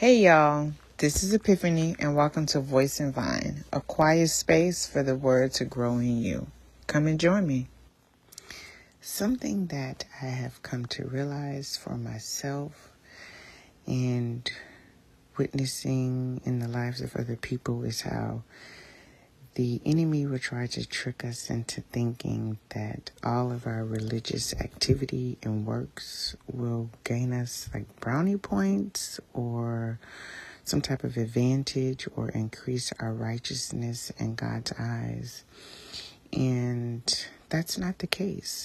Hey y'all, this is Epiphany and welcome to Voice and Vine, a quiet space for the word to grow in you. Come and join me. Something that I have come to realize for myself and witnessing in the lives of other people is how the enemy will try to trick us into thinking that all of our religious activity and works will gain us like brownie points or some type of advantage or increase our righteousness in God's eyes. And that's not the case.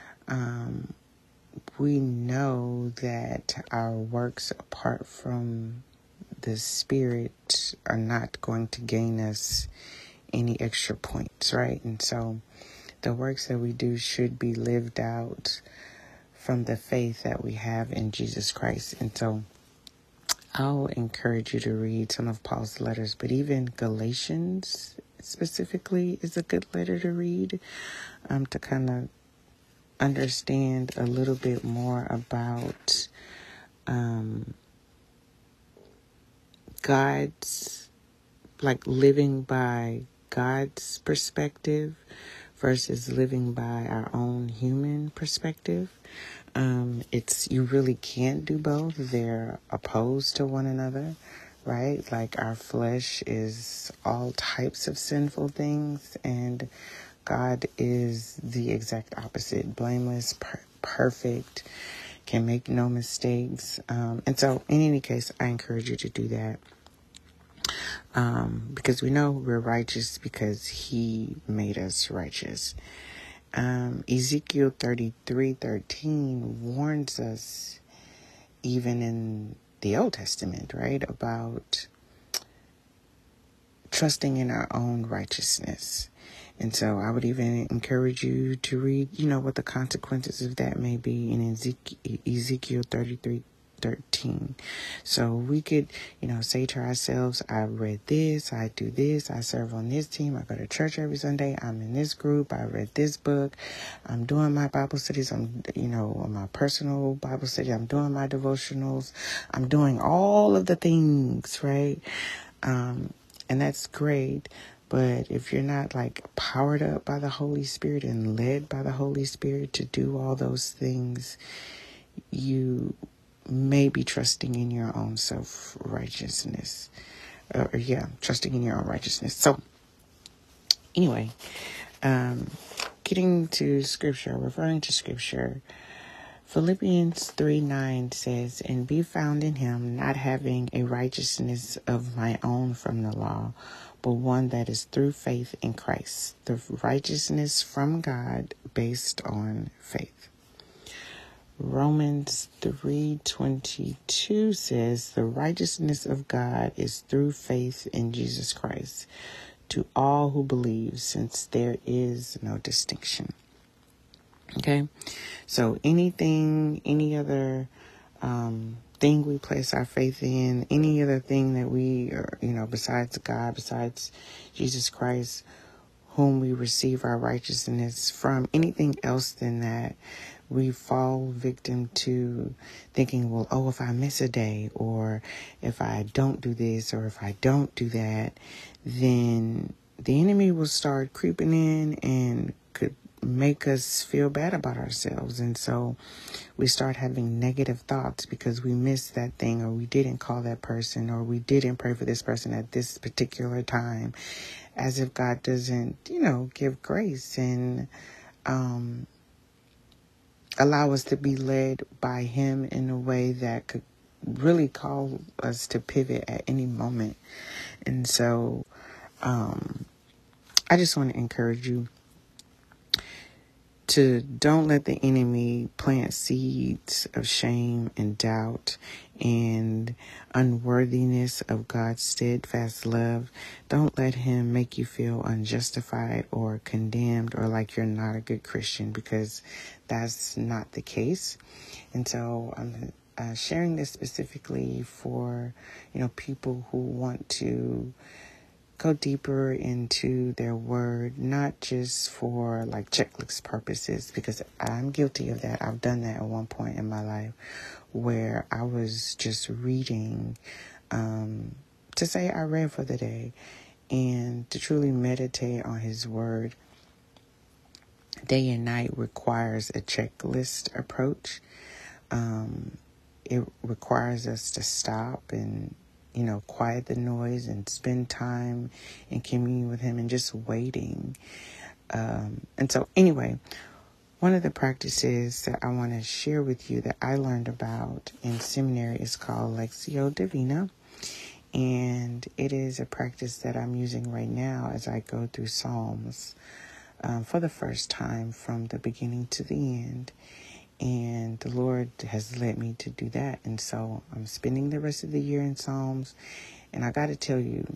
We know that our works apart from the Spirit are not going to gain us any extra points, right? And so the works that we do should be lived out from the faith that we have in Jesus Christ. And so I'll encourage you to read some of Paul's letters, but even Galatians specifically is a good letter to read to kind of understand a little bit more about God's, like living by God's perspective versus living by our own human perspective. You really can't do both. They're opposed to one another, right? Like our flesh is all types of sinful things, and God is the exact opposite, blameless, perfect, can make no mistakes. And so in any case, I encourage you to do that. Because we know we're righteous because he made us righteous. Ezekiel 33:13 warns us, even in the Old Testament, right, about trusting in our own righteousness. And so I would even encourage you to read, what the consequences of that may be in Ezekiel 33:13. So we could, say to ourselves, I read this, I do this, I serve on this team, I go to church every Sunday, I'm in this group, I read this book, I'm doing my Bible studies, I'm, on my personal Bible study, I'm doing my devotionals, I'm doing all of the things, right? And that's great. But if you're not like powered up by the Holy Spirit and led by the Holy Spirit to do all those things, you may be trusting in your own self-righteousness. Trusting in your own righteousness. So, anyway, getting to Scripture, referring to Scripture, Philippians 3:9 says, "And be found in him, not having a righteousness of my own from the law, but one that is through faith in Christ, the righteousness from God based on faith." Romans 3:22 says, "The righteousness of God is through faith in Jesus Christ to all who believe, since there is no distinction." Okay, so any other thing we place our faith in, any other thing that we are, besides God, besides Jesus Christ, whom we receive our righteousness from, anything else than that, we fall victim to thinking, well, if I miss a day, or if I don't do this, or if I don't do that, then the enemy will start creeping in and could make us feel bad about ourselves. And so we start having negative thoughts because we missed that thing, or we didn't call that person, or we didn't pray for this person at this particular time, as if God doesn't, give grace and allow us to be led by him in a way that could really call us to pivot at any moment. And so I just want to encourage you to don't let the enemy plant seeds of shame and doubt and unworthiness of God's steadfast love. Don't let him make you feel unjustified or condemned or like you're not a good Christian, because that's not the case. And so I'm sharing this specifically for, people who want to go deeper into their word, not just for like checklist purposes, because I'm guilty of that. I've done that at one point in my life where I was just reading to say I read for the day, and to truly meditate on his word day and night requires a checklist approach. It requires us to stop and, quiet the noise and spend time in communion with him and just waiting. And so anyway, one of the practices that I want to share with you that I learned about in seminary is called Lectio Divina. And it is a practice that I'm using right now as I go through Psalms for the first time from the beginning to the end. And the Lord has led me to do that. And so I'm spending the rest of the year in Psalms. And I got to tell you,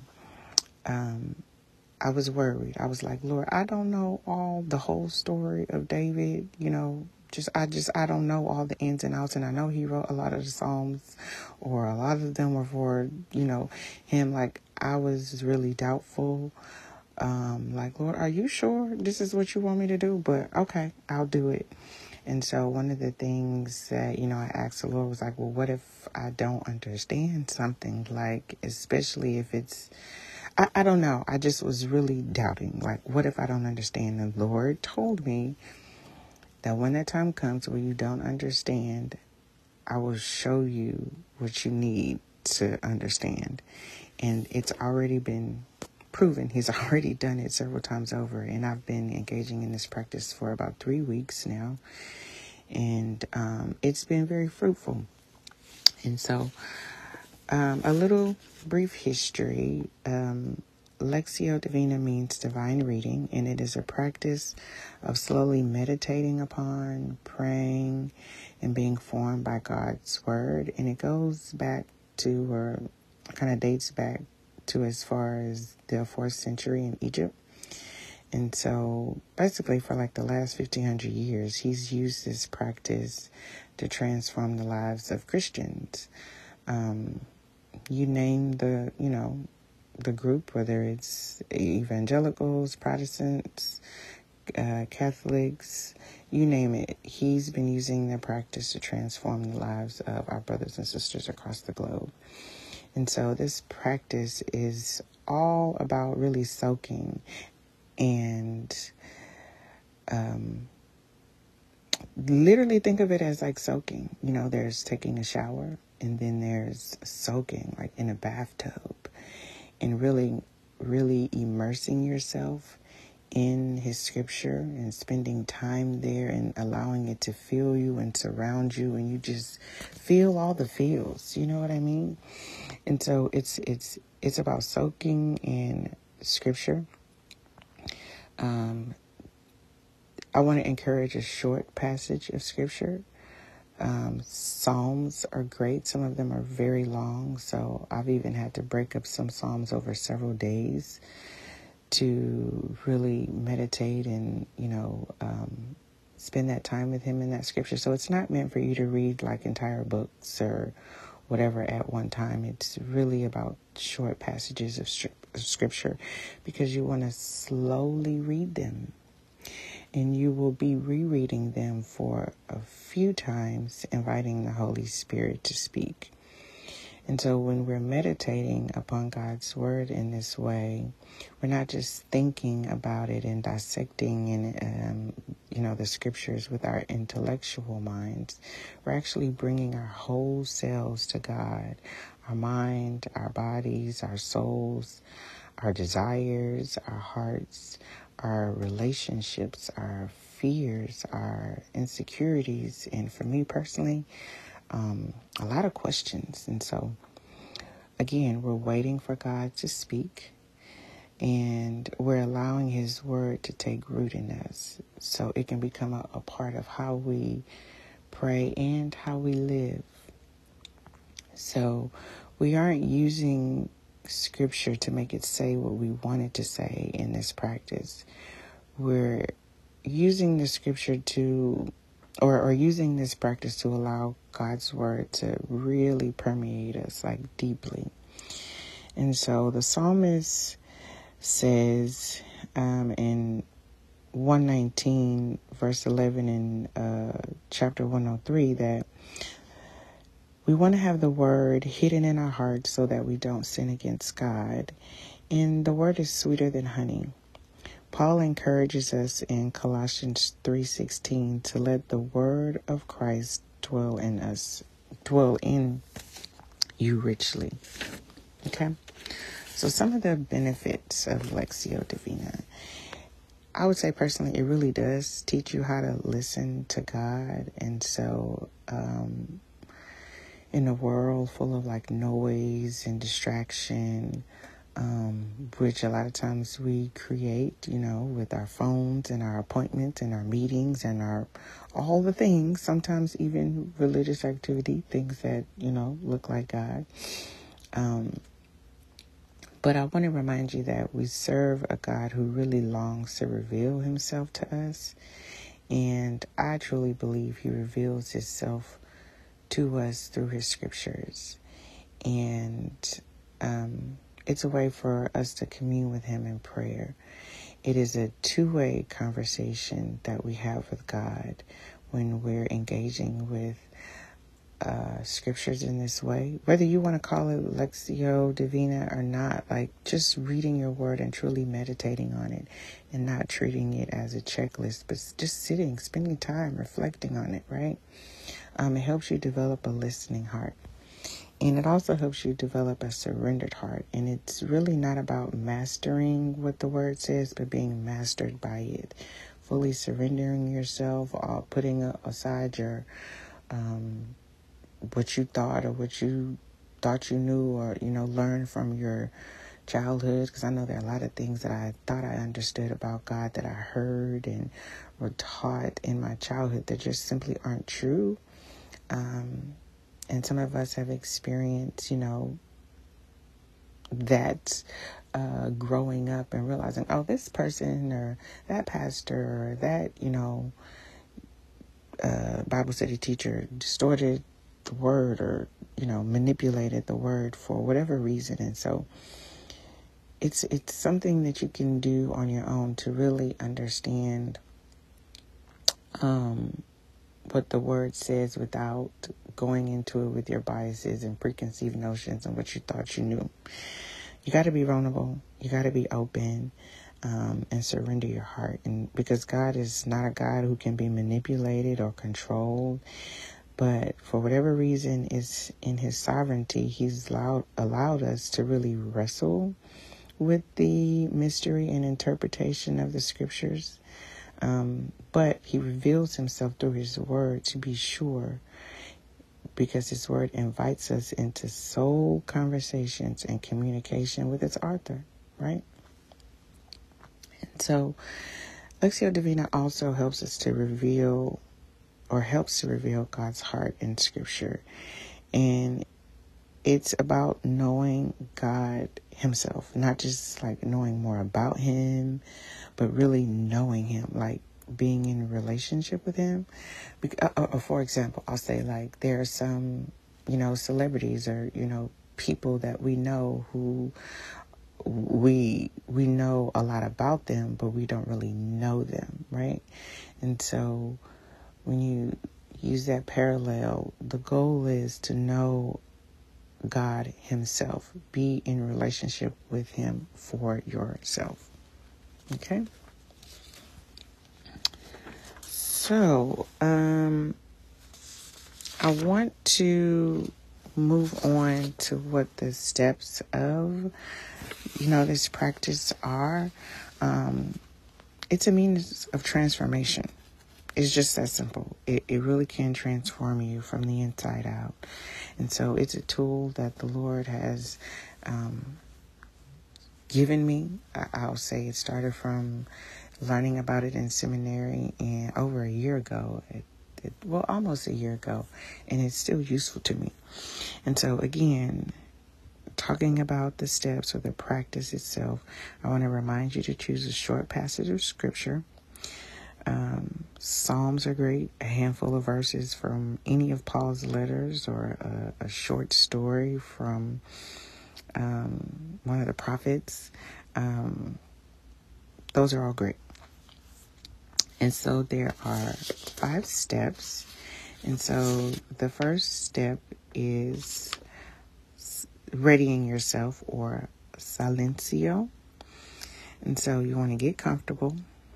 I was worried. I was like, Lord, I don't know the whole story of David, I don't know all the ins and outs. And I know he wrote a lot of the Psalms, or a lot of them were for, him. Like, I was really doubtful. Like, Lord, are you sure this is what you want me to do? But okay, I'll do it. And so one of the things that, I asked the Lord was like, well, what if I don't understand something? Like, especially if it's, I don't know. I just was really doubting. Like, what if I don't understand? The Lord told me that when that time comes where you don't understand, I will show you what you need to understand. And it's already been proven. He's already done it several times over. And I've been engaging in this practice for about 3 weeks now. And it's been very fruitful. And so a little brief history. Lectio Divina means divine reading, and it is a practice of slowly meditating upon, praying, and being formed by God's word. And it goes back to, or kind of dates back to as far as the 4th century in Egypt. And so basically for like the last 1,500 years, he's used this practice to transform the lives of Christians. You name the group, whether it's evangelicals, Protestants, Catholics, you name it. He's been using the practice to transform the lives of our brothers and sisters across the globe. And so this practice is all about really soaking and literally think of it as like soaking. There's taking a shower, and then there's soaking, like in a bathtub, and really, really immersing yourself in his scripture and spending time there and allowing it to fill you and surround you, and you just feel all the feels. You know what I mean? And so it's about soaking in scripture. I want to encourage a short passage of scripture. Psalms are great. Some of them are very long. So I've even had to break up some Psalms over several days to really meditate and, spend that time with him in that scripture. So it's not meant for you to read like entire books or whatever at one time. It's really about short passages of scripture, because you want to slowly read them. And you will be rereading them for a few times, inviting the Holy Spirit to speak. And so when we're meditating upon God's word in this way, we're not just thinking about it and dissecting and, the scriptures with our intellectual minds. We're actually bringing our whole selves to God, our mind, our bodies, our souls, our desires, our hearts, our relationships, our fears, our insecurities, and for me personally, a lot of questions. And so, again, we're waiting for God to speak, and we're allowing his word to take root in us so it can become a part of how we pray and how we live. So we aren't using scripture to make it say what we want it to say in this practice. We're using the scripture to, or using this practice to allow God's word to really permeate us, like deeply. And so the psalmist says in 119 verse 11 in chapter 103 that We want to have the word hidden in our hearts so that we don't sin against God. And the word is sweeter than honey. Paul encourages us in Colossians 3:16 to let the word of Christ dwell in you richly. Okay? So some of the benefits of Lectio Divina. I would say personally, it really does teach you how to listen to God. And so, in a world full of like noise and distraction, which a lot of times we create, with our phones and our appointments and our meetings and all the things, sometimes even religious activity, things that, look like God. But I want to remind you that we serve a God who really longs to reveal himself to us. And I truly believe he reveals himself to us through his scriptures. And it's a way for us to commune with him in prayer. It is a two-way conversation that we have with God when we're engaging with scriptures in this way. Whether you want to call it Lectio Divina or not, like just reading your word and truly meditating on it and not treating it as a checklist, but just sitting, spending time reflecting on it, right? It helps you develop a listening heart. And it also helps you develop a surrendered heart. And it's really not about mastering what the word says, but being mastered by it. Fully surrendering yourself, or putting aside your what you thought or what you thought you knew, or, learned from your childhood. Because I know there are a lot of things that I thought I understood about God that I heard and were taught in my childhood that just simply aren't true. And some of us have experienced, that growing up and realizing, oh, this person or that pastor or that, Bible study teacher distorted the word or, manipulated the word for whatever reason. And so it's something that you can do on your own to really understand what the word says without going into it with your biases and preconceived notions and what you thought you knew. You got to be vulnerable. You got to be open and surrender your heart. And because God is not a God who can be manipulated or controlled, but for whatever reason is in his sovereignty, he's allowed us to really wrestle with the mystery and interpretation of the scriptures. But he reveals himself through his word, to be sure, because his word invites us into soul conversations and communication with its author, right? And so Lectio Divina also helps to reveal God's heart in scripture. And it's about knowing God himself, not just like knowing more about him, but really knowing him, like being in a relationship with him. For example, I'll say like there are some, celebrities or, people that we know who we know a lot about them, but we don't really know them, right? And so when you use that parallel, the goal is to know God himself. Be in relationship with him for yourself. Okay? So, I want to move on to what the steps of, this practice are. It's a means of transformation. It's just that simple. It really can transform you from the inside out. And so it's a tool that the Lord has given me. I'll say it started from learning about it in seminary and over a year ago. Almost a year ago. And it's still useful to me. And so again, talking about the steps or the practice itself, I want to remind you to choose a short passage of scripture. Psalms are great, a handful of verses from any of Paul's letters, or a short story from one of the prophets. Those are all great. And so there are 5 steps, And so the first step is readying yourself, or silencio. And so you want to get comfortable,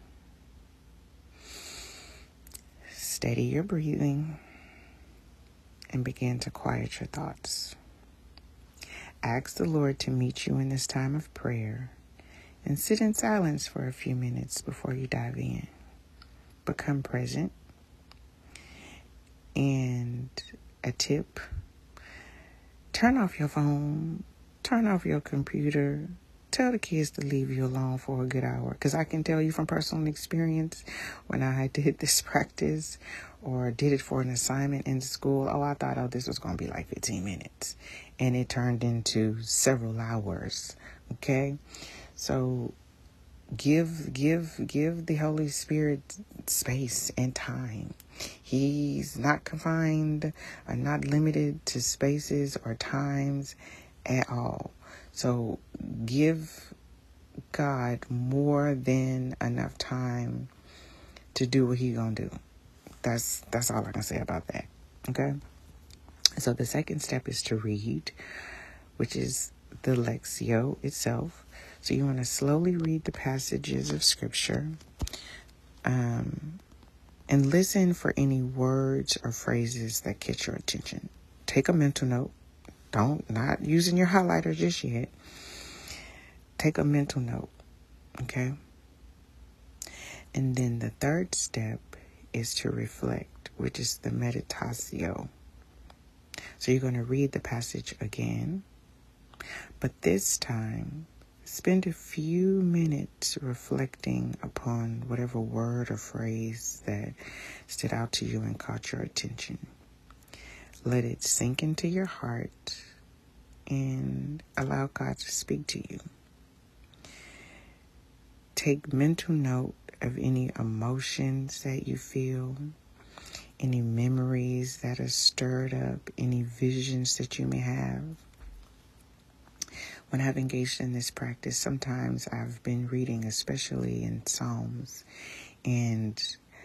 steady your breathing, and begin to quiet your thoughts. Ask the Lord to meet you in this time of prayer, and sit in silence for a few minutes before you dive in. Become present. And a tip: turn off your phone, turn off your computer. Tell the kids to leave you alone for a good hour. Because I can tell you from personal experience, when I did this practice or did it for an assignment in school, I thought, this was going to be like 15 minutes. And it turned into several hours. Okay? So give the Holy Spirit space and time. He's not confined or not limited to spaces or times at all. So give God more than enough time to do what He's gonna do. That's all I can say about that. Okay? So the second step is to read, which is the Lectio itself. So you want to slowly read the passages of Scripture, and listen for any words or phrases that catch your attention. Take a mental note. Not using your highlighter just yet. Take a mental note, okay? And then the third step is to reflect, which is the meditatio. So you're going to read the passage again, but this time, spend a few minutes reflecting upon whatever word or phrase that stood out to you and caught your attention. Let it sink into your heart and allow God to speak to you. Take mental note of any emotions that you feel, any memories that are stirred up, any visions that you may have. When I've engaged in this practice, sometimes I've been reading, especially in Psalms, and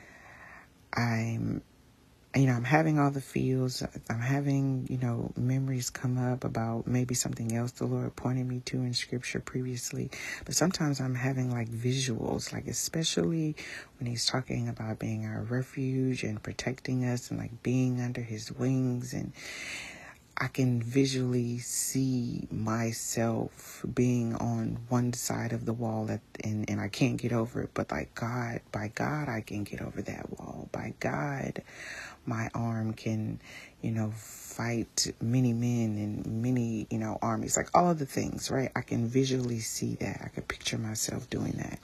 I'm having all the feels. I'm having, memories come up about maybe something else the Lord pointed me to in Scripture previously. But sometimes I'm having like visuals, like especially when He's talking about being our refuge and protecting us and like being under His wings. And I can visually see myself being on one side of the wall and I can't get over it. But by God, I can get over that wall. By God, my arm can, fight many men and many, armies, like all of the things, right? I can visually see that. I can picture myself doing that.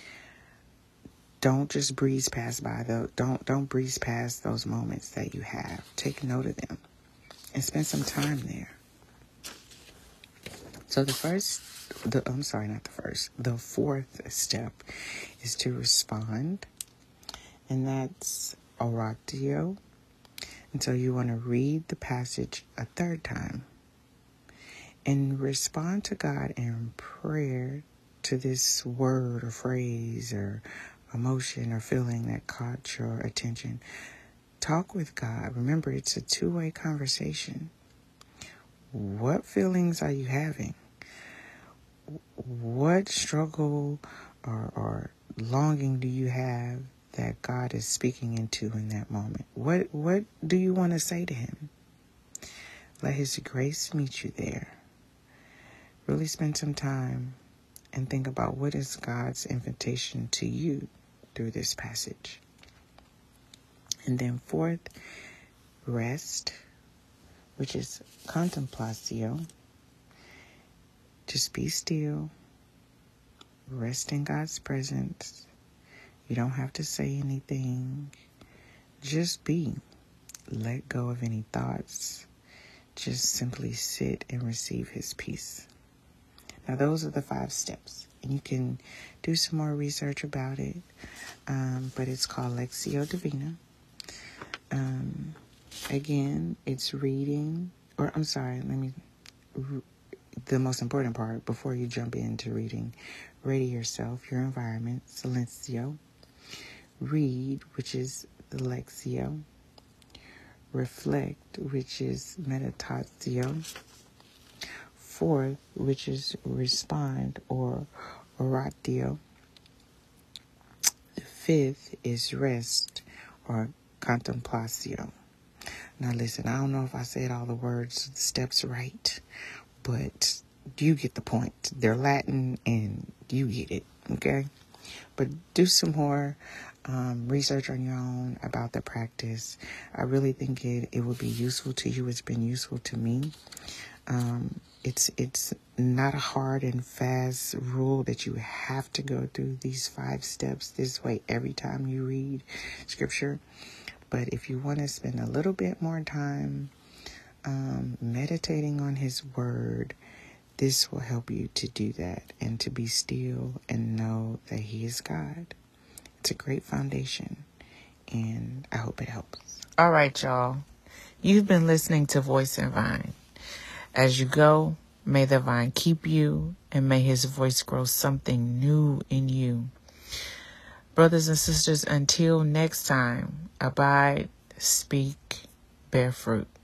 Don't just breeze past don't breeze past those moments that you have. Take note of them and spend some time there. So the fourth step is to respond, and that's oratio. And so you want to read the passage a third time and respond to God in prayer to this word or phrase or emotion or feeling that caught your attention. Talk with God. Remember, it's a two-way conversation. What feelings are you having? What struggle or longing do you have that God is speaking into in that moment? What do you want to say to Him? Let His grace meet you there. Really spend some time and think about what is God's invitation to you through this passage. And then fourth, rest, which is contemplatio. Just be still. Rest in God's presence. You don't have to say anything. Just be. Let go of any thoughts. Just simply sit and receive His peace. Now, those are the 5 steps. And you can do some more research about it. But it's called Lectio Divina. Again, it's reading. The most important part before you jump into reading. Ready yourself, your environment, silencio. Read, which is the Lectio. reflect, which is meditatio. Fourth, which is respond or oratio. The fifth is rest or contemplatio. Now listen, I don't know if I said all the words, the steps right, but you get the point. They're Latin and you get it, okay? But do some more research on your own about the practice. I really think it will be useful to you. It's been useful to me. It's not a hard and fast rule that you have to go through these 5 steps this way every time you read scripture. But if you want to spend a little bit more time meditating on his word, this will help you to do that and to be still and know that he is God. It's a great foundation, and I hope it helps. All right, y'all. You've been listening to Voice and Vine. As you go, may the vine keep you, and may his voice grow something new in you. Brothers and sisters, until next time, abide, speak, bear fruit.